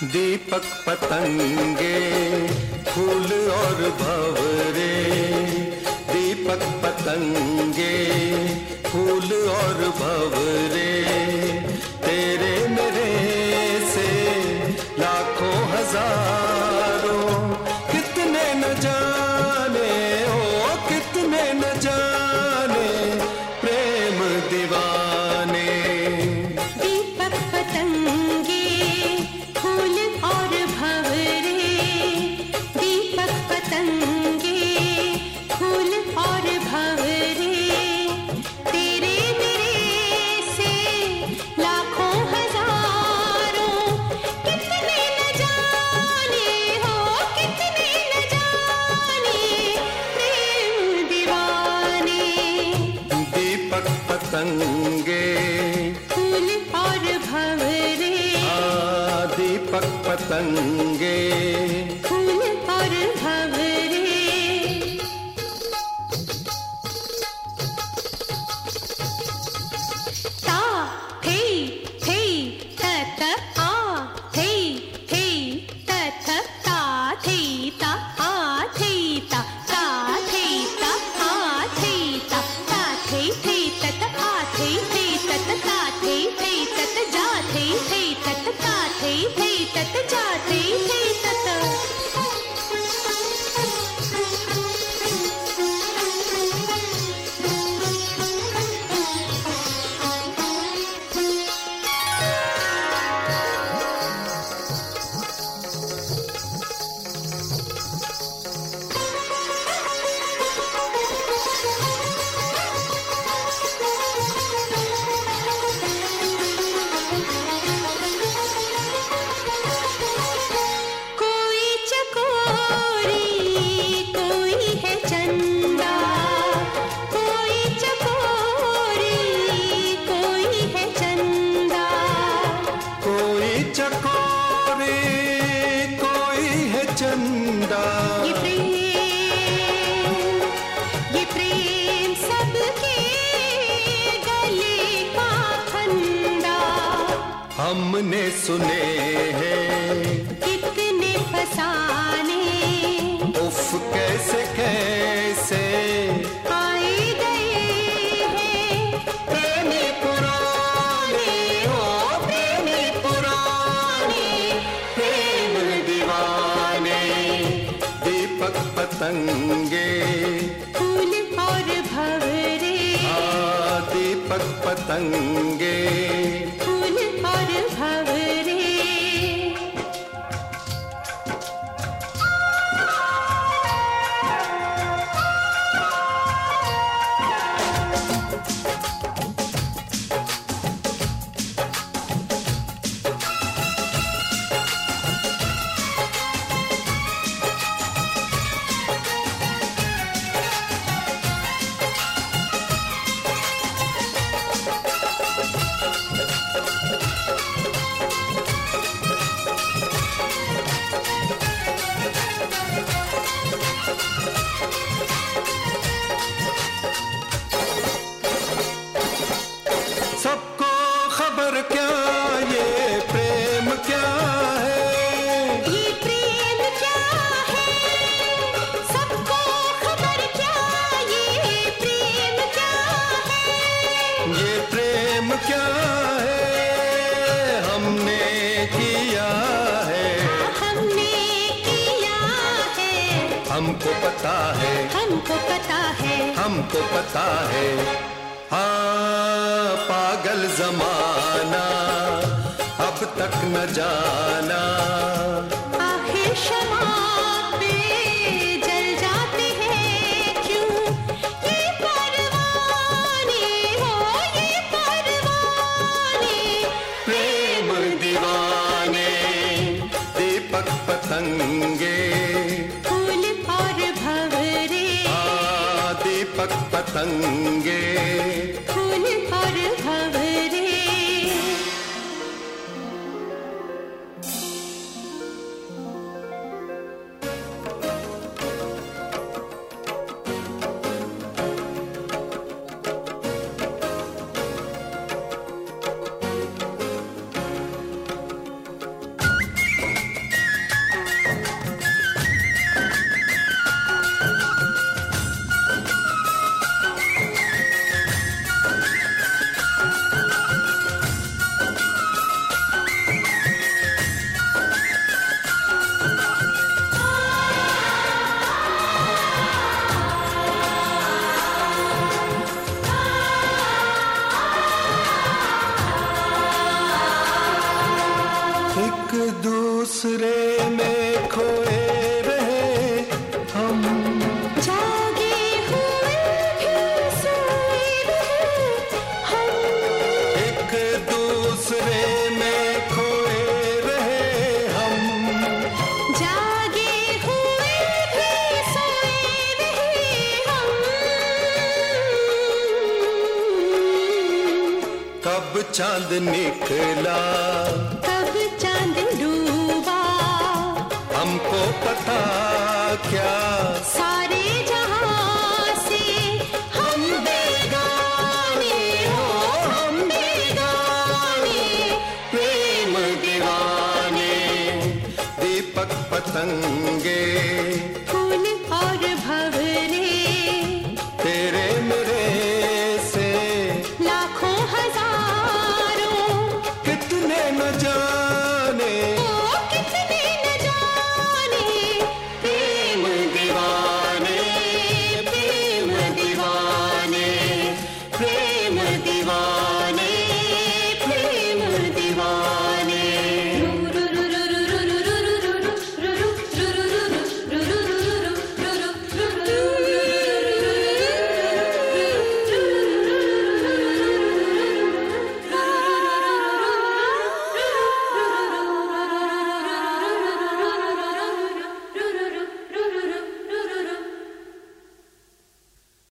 दीपक पतंगे फूल और भंवरे, दीपक पतंगे फूल और भंवरे, तेरे मेरे से लाखों हजारों, कितने न जाने हो कितने न जाने प्रेम दीवाने। दीपक पतंगे फूल और भंवरे, दीपक पतंगे फूल और भंवरे, तेरे मेरे से लाखों हजारों, कितने न जाने हो कितने न जाने प्रेम दीवाने। दीपक पतंगे फूल और भंवरे, दीपक पतंगे फूल और भंवरे। ता थे त त आ थे त थ ता थे ता आ थे ता ता थे ता आ थे ता ता थे त त आ थे त त ता थे त त जा थे त त ता थे त त जा थे त त। कोई चकोरी कोई है चंदा, कोई चकोरी कोई है चंदा, कोई चकोरी कोई है चंदा। ये प्रेम सबके गले का फंदा। हमने सुने हैं कितने फसाने उफ कैसे कैसे आए गए हैं प्रेमी पुराने हो प्रेमी पुराने प्रेम दीवाने। दीपक पतंगे फूल और भंवरे, दीपक पतंगे फूल और भंवरे। सबको खबर क्या ये प्रेम क्या है, ये प्रेम क्या है सबको खबर क्या, ये प्रेम क्या है, ये प्रेम क्या है हमने किया है, हमने किया है, हमको पता है हमको पता है, हमको पता है। हाँ पागल जमाना अब तक न जाना, आखिर शमा पे जल जाते हैं क्यों ये परवाने हो ये परवाने प्रेम दीवाने। दीपक पतंगे फूल और भंवरे, दीपक पतंगे फूल और भंवरे। चांद निकला, कब चांद डूबा, हमको पता क्या, सारे जहां से हम बेगाने हो, हम बेगाने, प्रेम दीवाने, दीपक पतंगे